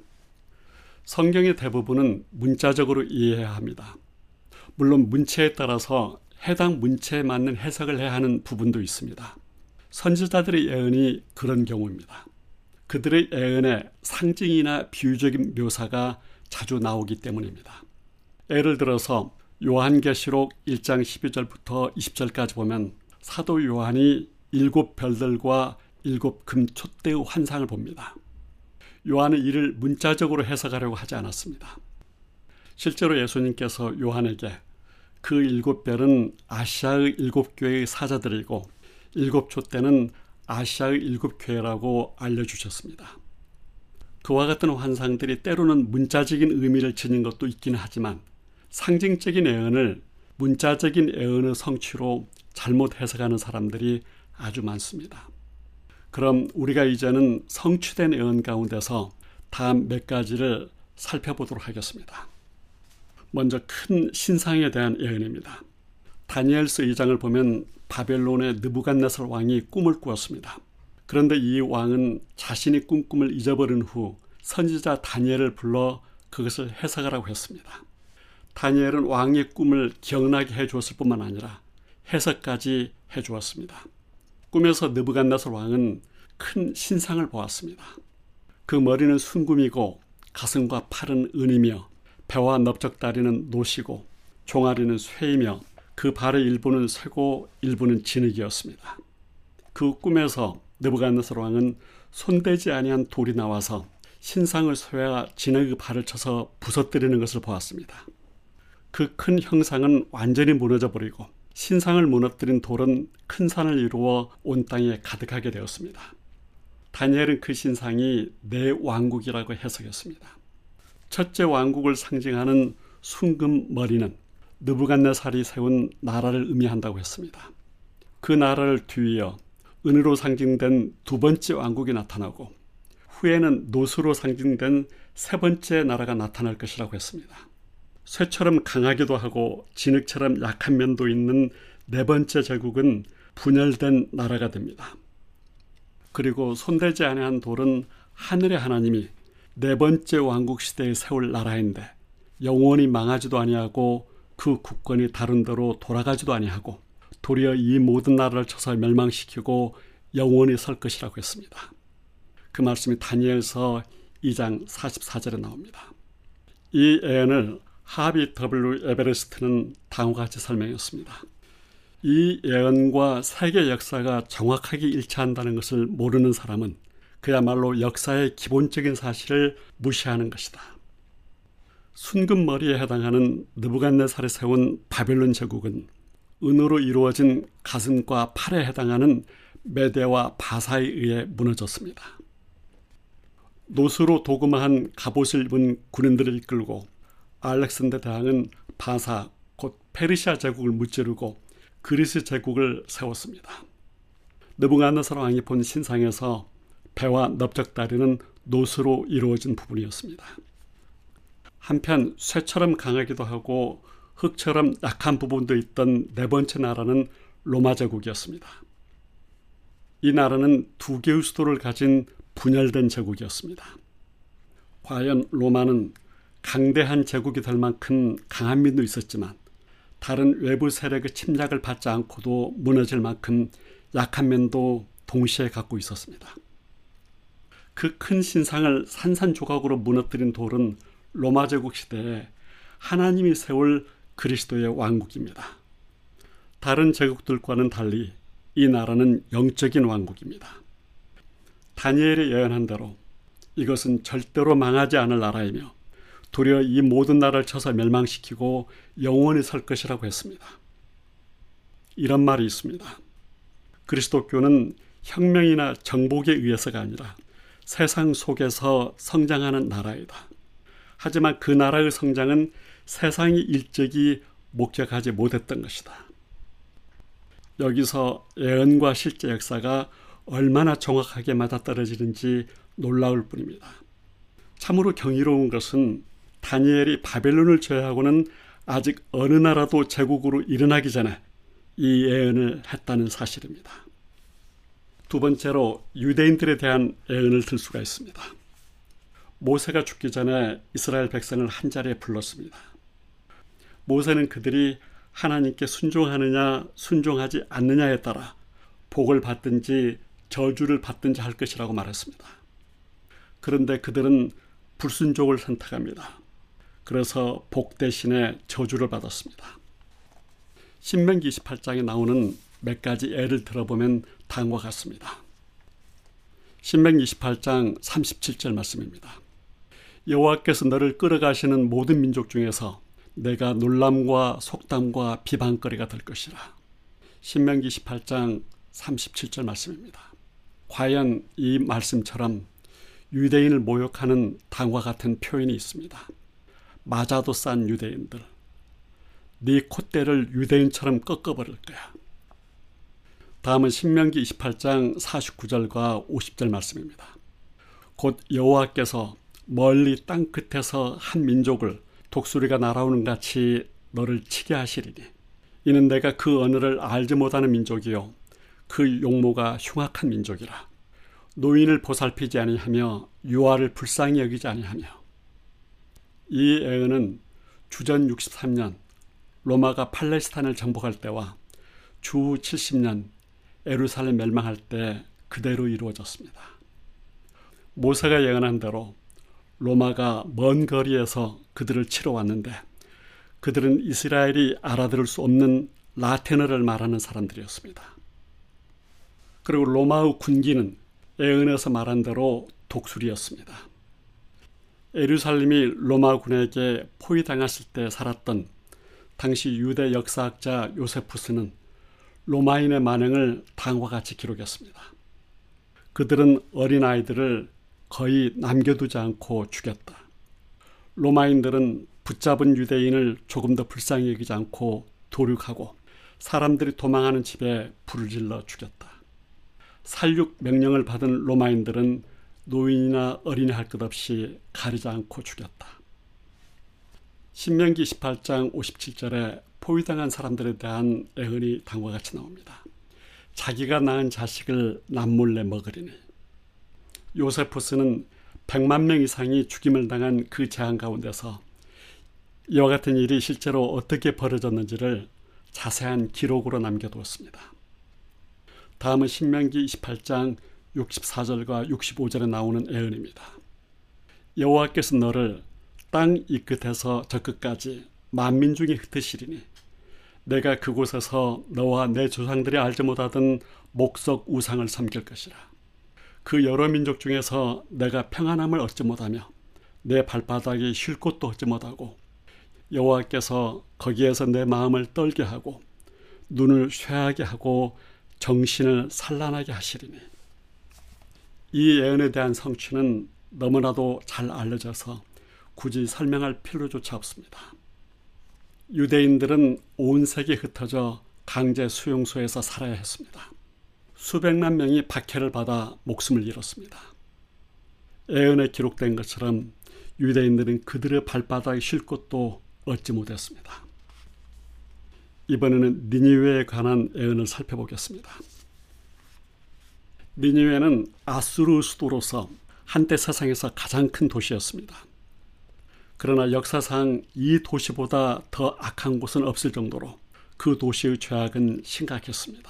성경의 대부분은 문자적으로 이해해야 합니다. 물론 문체에 따라서 해당 문체에 맞는 해석을 해야 하는 부분도 있습니다. 선지자들의 예언이 그런 경우입니다. 그들의 예언에 상징이나 비유적인 묘사가 자주 나오기 때문입니다. 예를 들어서 요한계시록 1장 12절부터 20절까지 보면 사도 요한이 7 별들과 7 금 촛대의 환상을 봅니다. 요한은 이를 문자적으로 해석하려고 하지 않았습니다. 실제로 예수님께서 요한에게 그 7별은 아시아의 7교회의 사자들이고 7 촛대는 아시아의 7 교회라고 알려주셨습니다. 그와 같은 환상들이 때로는 문자적인 의미를 지닌 것도 있기는 하지만 상징적인 예언을 문자적인 예언의 성취로 잘못 해석하는 사람들이 아주 많습니다. 그럼 우리가 이제는 성취된 예언 가운데서 다음 몇 가지를 살펴보도록 하겠습니다. 먼저 큰 신상에 대한 예언입니다. 다니엘서 2장을 보면 바벨론의 느부갓네살 왕이 꿈을 꾸었습니다. 그런데 이 왕은 자신이 꾼 꿈을 잊어버린 후 선지자 다니엘을 불러 그것을 해석하라고 했습니다. 다니엘은 왕의 꿈을 기억나게 해주었을 뿐만 아니라 해석까지 해주었습니다. 꿈에서 느부갓네살 왕은 큰 신상을 보았습니다. 그 머리는 순금이고 가슴과 팔은 은이며 배와 넓적다리는 노시고 종아리는 쇠이며 그 발의 일부는 쇠고 일부는 진흙이었습니다. 그 꿈에서 느부갓네살 왕은 손대지 아니한 돌이 나와서 신상을 쇠와 진흙의 발을 쳐서 부서뜨리는 것을 보았습니다. 그 큰 형상은 완전히 무너져 버리고 신상을 무너뜨린 돌은 큰 산을 이루어 온 땅에 가득하게 되었습니다. 다니엘은 그 신상이 네 왕국이라고 해석했습니다. 첫째 왕국을 상징하는 순금 머리는 느부갓네살이 세운 나라를 의미한다고 했습니다. 그 나라를 뒤이어 은으로 상징된 두 번째 왕국이 나타나고 후에는 노수로 상징된 세 번째 나라가 나타날 것이라고 했습니다. 쇠처럼 강하기도 하고 진흙처럼 약한 면도 있는 네 번째 제국은 분열된 나라가 됩니다. 그리고 손대지 아니한 돌은 하늘의 하나님이 네 번째 왕국 시대에 세울 나라인데 영원히 망하지도 아니하고 그 국권이 다른 대로 돌아가지도 아니하고 도리어 이 모든 나라를 쳐서 멸망시키고 영원히 설 것이라고 했습니다. 그 말씀이 다니엘서 2장 44절에 나옵니다. 이 예언을 하비 W 에베레스트는 다음과 같이 설명했습니다. 이 예언과 세계 역사가 정확하게 일치한다는 것을 모르는 사람은 그야말로 역사의 기본적인 사실을 무시하는 것이다. 순금머리에 해당하는 느부갓네살이 세운 바벨론 제국은 은으로 이루어진 가슴과 팔에 해당하는 메대와 바사에 의해 무너졌습니다. 노수로 도금한 갑옷을 입은 군인들을 이끌고 알렉산더 대왕은 바사, 곧 페르시아 제국을 무찌르고 그리스 제국을 세웠습니다. 느부갓네살 왕이 본 신상에서 배와 넓적다리는 노수로 이루어진 부분이었습니다. 한편 쇠처럼 강하기도 하고 흙처럼 약한 부분도 있던 네 번째 나라는 로마 제국이었습니다. 이 나라는 두 개의 수도를 가진 분열된 제국이었습니다. 과연 로마는 강대한 제국이 될 만큼 강한 면도 있었지만 다른 외부 세력의 침략을 받지 않고도 무너질 만큼 약한 면도 동시에 갖고 있었습니다. 그 큰 신상을 산산조각으로 무너뜨린 돌은 로마 제국 시대에 하나님이 세울 그리스도의 왕국입니다. 다른 제국들과는 달리 이 나라는 영적인 왕국입니다. 다니엘이 예언한 대로 이것은 절대로 망하지 않을 나라이며 도리어 이 모든 나라를 쳐서 멸망시키고 영원히 설 것이라고 했습니다. 이런 말이 있습니다. 그리스도교는 혁명이나 정복에 의해서가 아니라 세상 속에서 성장하는 나라이다. 하지만 그 나라의 성장은 세상이 일찍이 목격하지 못했던 것이다. 여기서 예언과 실제 역사가 얼마나 정확하게 맞아떨어지는지 놀라울 뿐입니다. 참으로 경이로운 것은 다니엘이 바벨론을 제외하고는 아직 어느 나라도 제국으로 일어나기 전에 이 예언을 했다는 사실입니다. 두 번째로 유대인들에 대한 예언을 들 수가 있습니다. 모세가 죽기 전에 이스라엘 백성을 한자리에 불렀습니다. 모세는 그들이 하나님께 순종하느냐 순종하지 않느냐에 따라 복을 받든지 저주를 받든지 할 것이라고 말했습니다. 그런데 그들은 불순종을 선택합니다. 그래서 복 대신에 저주를 받았습니다. 신명기 28장에 나오는 몇 가지 예를 들어보면 다음과 같습니다. 신명기 28장 37절 말씀입니다. 여호와께서 너를 끌어가시는 모든 민족 중에서 내가 놀람과 속담과 비방거리가 될 것이라. 신명기 18장 37절 말씀입니다. 과연 이 말씀처럼 유대인을 모욕하는 다음과 같은 표현이 있습니다. 맞아도 싼 유대인들, 네 콧대를 유대인처럼 꺾어버릴 거야. 다음은 신명기 28장 49절과 50절 말씀입니다. 곧 여호와께서 멀리 땅 끝에서 한 민족을 독수리가 날아오는 같이 너를 치게 하시리니 이는 내가 그 언어를 알지 못하는 민족이요 그 용모가 흉악한 민족이라. 노인을 보살피지 아니하며 유아를 불쌍히 여기지 아니하며. 이 예언은 주전 63년 로마가 팔레스타인을 정복할 때와 주 70년 예루살렘 멸망할 때 그대로 이루어졌습니다. 모세가 예언한 대로 로마가 먼 거리에서 그들을 치러 왔는데 그들은 이스라엘이 알아들을 수 없는 라틴어를 말하는 사람들이었습니다. 그리고 로마의 군기는 예언에서 말한 대로 독수리였습니다. 예루살렘이 로마군에게 포위당했을 때 살았던 당시 유대 역사학자 요세푸스는 로마인의 만행을 다음과 같이 기록했습니다. 그들은 어린아이들을 거의 남겨두지 않고 죽였다. 로마인들은 붙잡은 유대인을 조금 더 불쌍히 여기지 않고 도륙하고 사람들이 도망하는 집에 불을 질러 죽였다. 살육 명령을 받은 로마인들은 노인이나 어린이 할 것 없이 가리지 않고 죽였다. 신명기 18장 57절에 포위당한 사람들에 대한 예언이 다음과 같이 나옵니다. 자기가 낳은 자식을 남몰래 먹으리니. 요세푸스는 100만 명 이상이 죽임을 당한 그 재앙 가운데서 이와 같은 일이 실제로 어떻게 벌어졌는지를 자세한 기록으로 남겨두었습니다. 다음은 신명기 28장 64절과 65절에 나오는 예언입니다. 여호와께서 너를 땅 이 끝에서 저 끝까지 만민 중에 흩으시리니 내가 그곳에서 너와 내 조상들이 알지 못하던 목석 우상을 섬길 것이라. 그 여러 민족 중에서 내가 평안함을 얻지 못하며 내 발바닥이 쉴 곳도 얻지 못하고 여호와께서 거기에서 내 마음을 떨게 하고 눈을 쇠하게 하고 정신을 산란하게 하시리니. 이 예언에 대한 성취는 너무나도 잘 알려져서 굳이 설명할 필요조차 없습니다. 유대인들은 온 세계에 흩어져 강제 수용소에서 살아야 했습니다. 수백만 명이 박해를 받아 목숨을 잃었습니다. 예언에 기록된 것처럼 유대인들은 그들의 발바닥에 쉴 곳도 얻지 못했습니다. 이번에는 니느웨에 관한 예언을 살펴보겠습니다. 니느웨는 아수르 수도로서 한때 세상에서 가장 큰 도시였습니다. 그러나 역사상 이 도시보다 더 악한 곳은 없을 정도로 그 도시의 죄악은 심각했습니다.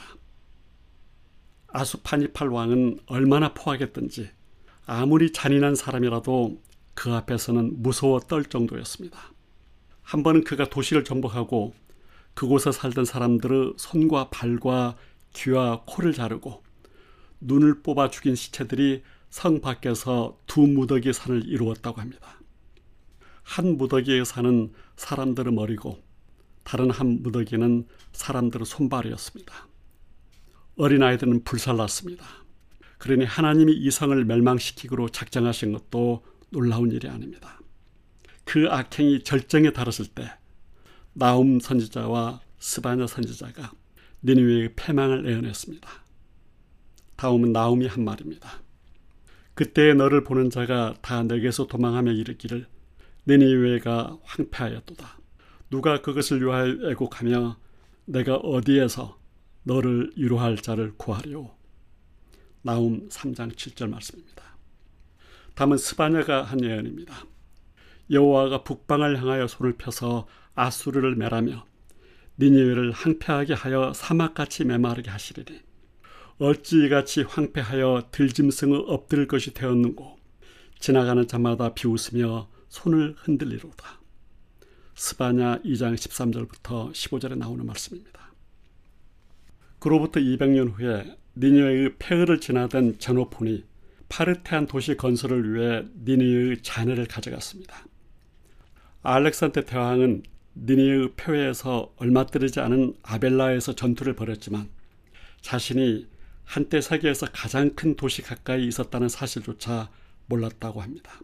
아수파니팔 왕은 얼마나 포악했던지 아무리 잔인한 사람이라도 그 앞에서는 무서워 떨 정도였습니다. 한 번은 그가 도시를 정복하고 그곳에 살던 사람들의 손과 발과 귀와 코를 자르고 눈을 뽑아 죽인 시체들이 성 밖에서 두 무더기 산을 이루었다고 합니다. 한 무더기에 사는 사람들의 머리고 다른 한 무더기는 사람들의 손발이었습니다. 어린아이들은 불살랐습니다. 그러니 하나님이 이 성을 멸망시키기로 작정하신 것도 놀라운 일이 아닙니다. 그 악행이 절정에 달했을 때 나훔 선지자와 스바냐 선지자가 니느웨의 패망을 예언했습니다. 다음은 나훔이 한 말입니다. 그때 너를 보는 자가 다 내게서 도망하며 이르기를 니느웨가 황폐하였도다. 누가 그것을 위하여 애곡하며 내가 어디에서 너를 위로할 자를 구하리오. 나훔 3장 7절 말씀입니다. 다음은 스바냐가 한 예언입니다. 여호와가 북방을 향하여 손을 펴서 아수르를 멸하며 니느웨를 황폐하게 하여 사막같이 메마르게 하시리니 어찌 이같이 황폐하여 들짐승의 엎드릴 것이 되었는고 지나가는 자마다 비웃으며 손을 흔들리로다. 스바냐 2장 13절부터 15절에 나오는 말씀입니다. 그로부터 200년 후에 니느웨의 폐허를 지나던 제노폰이 파르테안 도시 건설을 위해 니느웨의 잔해를 가져갔습니다. 알렉산더 대왕은 니느웨의 폐허에서 얼마 뜨지 않은 아벨라에서 전투를 벌였지만 자신이 한때 세계에서 가장 큰 도시 가까이 있었다는 사실조차 몰랐다고 합니다.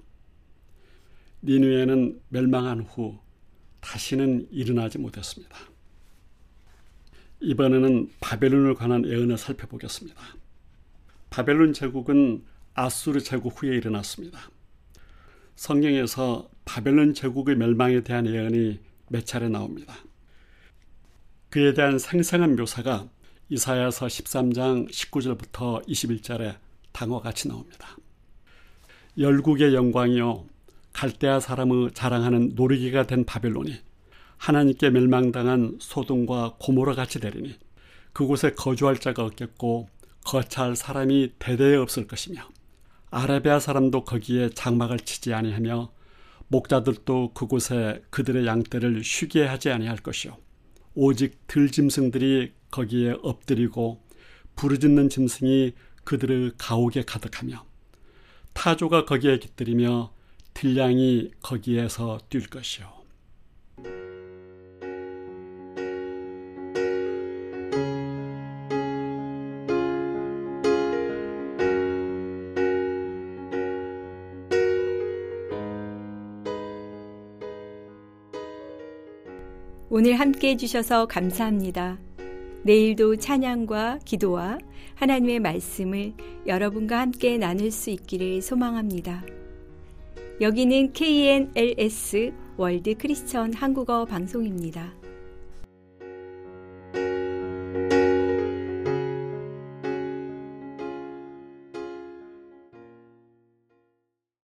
니느웨는 멸망한 후 다시는 일어나지 못했습니다. 이번에는 바벨론에 관한 예언을 살펴보겠습니다. 바벨론 제국은 아수르 제국 후에 일어났습니다. 성경에서 바벨론 제국의 멸망에 대한 예언이 몇 차례 나옵니다. 그에 대한 생생한 묘사가 이사야서 13장 19절부터 21절에 다음과 같이 나옵니다. 열국의 영광이요 갈대아 사람의 자랑하는 노리개가 된 바벨론이 하나님께 멸망당한 소돔과 고모라 같이 되리니 그곳에 거주할 자가 없겠고 거처할 사람이 대대에 없을 것이며 아라비아 사람도 거기에 장막을 치지 아니하며 목자들도 그곳에 그들의 양떼를 쉬게 하지 아니할 것이요 오직 들짐승들이 거기에 엎드리고 부르짖는 짐승이 그들의 가옥에 가득하며 타조가 거기에 깃들이며 들량이 거기에서 뛸 것이요. 오늘 함께 해주셔서 감사합니다. 내일도 찬양과 기도와 하나님의 말씀을 여러분과 함께 나눌 수 있기를 소망합니다. 여기는 KNLS 월드 크리스천 한국어 방송입니다.